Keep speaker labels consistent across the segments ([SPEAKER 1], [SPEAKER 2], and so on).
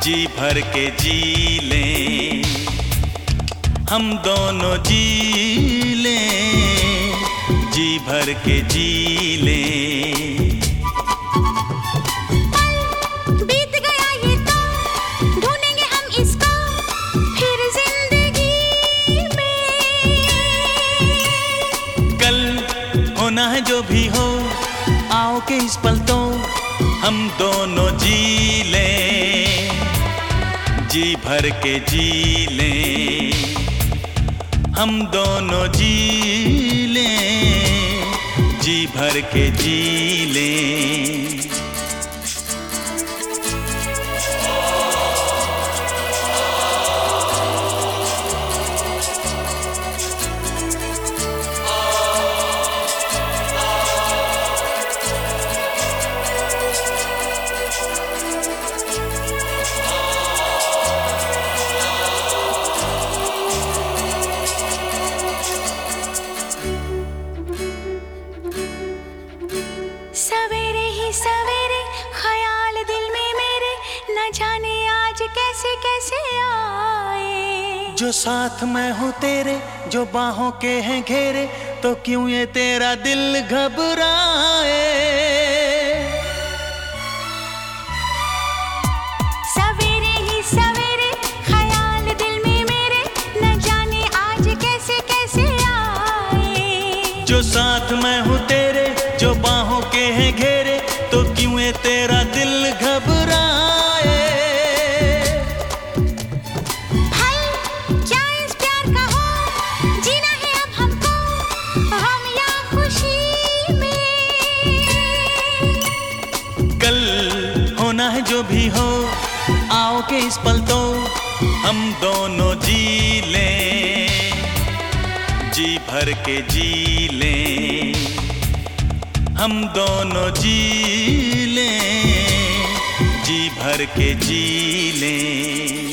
[SPEAKER 1] जी भर के जी लें, हम दोनों जी लें, जी भर के जी लें।
[SPEAKER 2] बीत गया ये तो ढूंढेंगे हम इसको फिर जिंदगी में।
[SPEAKER 1] कल होना है जो भी हो, आओ के इस पल तो हम दोनों जी लें, जी भर के जी लें, हम दोनों जी लें, जी भर के जी लें।
[SPEAKER 2] सवेरे ही सवेरे ख्याल दिल में मेरे, न जाने आज कैसे कैसे आए।
[SPEAKER 1] जो साथ मैं हूँ तेरे, जो बाहों के हैं घेरे, तो क्यों ये तेरा दिल घबराए।
[SPEAKER 2] सवेरे ही सवेरे ख्याल दिल में मेरे, न जाने आज कैसे कैसे आए।
[SPEAKER 1] जो साथ मैं हूँ तेरे, जो बाहों के हैं घेरे, तो क्यों ये तेरा दिल घबराए।
[SPEAKER 2] भाई क्या इस प्यार का हो, जीना है अब हमको हम या खुशी में।
[SPEAKER 1] कल होना है जो भी हो, आओ के इस पल तो हम दोनों जी लें, जी भर के जी लें, हम दोनों जी लें, जी भर के जी लें।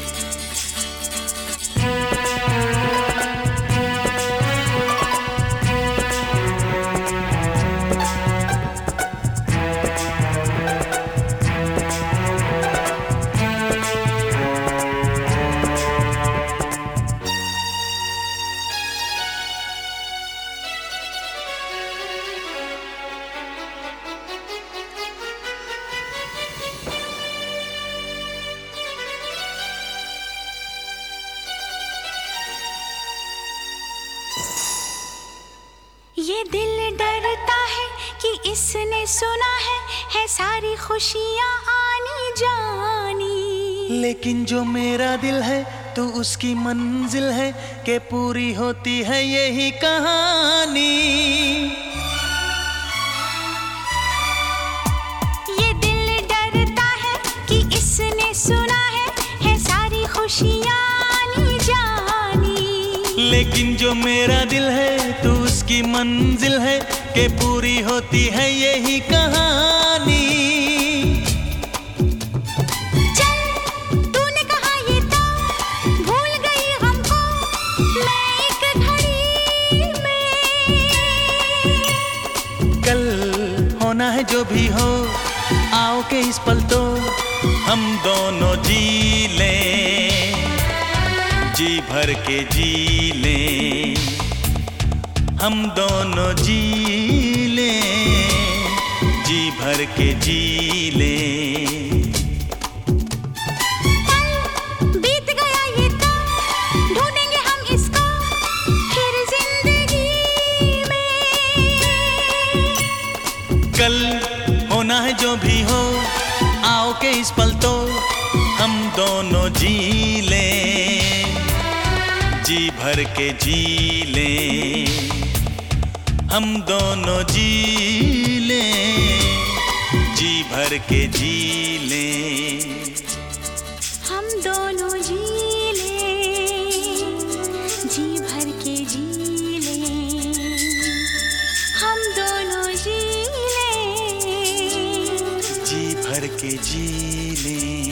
[SPEAKER 2] ये दिल डरता है कि इसने सुना है सारी खुशियाँ आनी जानी।
[SPEAKER 1] लेकिन जो मेरा दिल है तो उसकी मंजिल है, कि पूरी होती है यही कहानी।
[SPEAKER 2] ये दिल डरता है कि इसने सुना है सारी खुशियाँ आनी जानी।
[SPEAKER 1] लेकिन जो मेरा दिल है तो उसकी मंजिल है, कि पूरी होती है यही कहानी।
[SPEAKER 2] चल तूने कहा ये तो भूल गई हमको मैं एक घड़ी में।
[SPEAKER 1] कल होना है जो भी हो, आओ के इस पल तो हम दोनों जी लें, जी भर के जी लें, हम दोनों जी लें, जी भर के जी लें।
[SPEAKER 2] बीत गया ये तो ढूंढेंगे हम इसको फिर जिंदगी में।
[SPEAKER 1] कल होना है जो भी हो, आओ के इस पल तो हम दोनों जी लें, जी भर के जी लें, हम दोनों जी लें, जी भर के जी लें।
[SPEAKER 2] हम दोनों जी लें, जी भर के जी लें, हम दोनों जी लें,
[SPEAKER 1] जी भर के जी लें।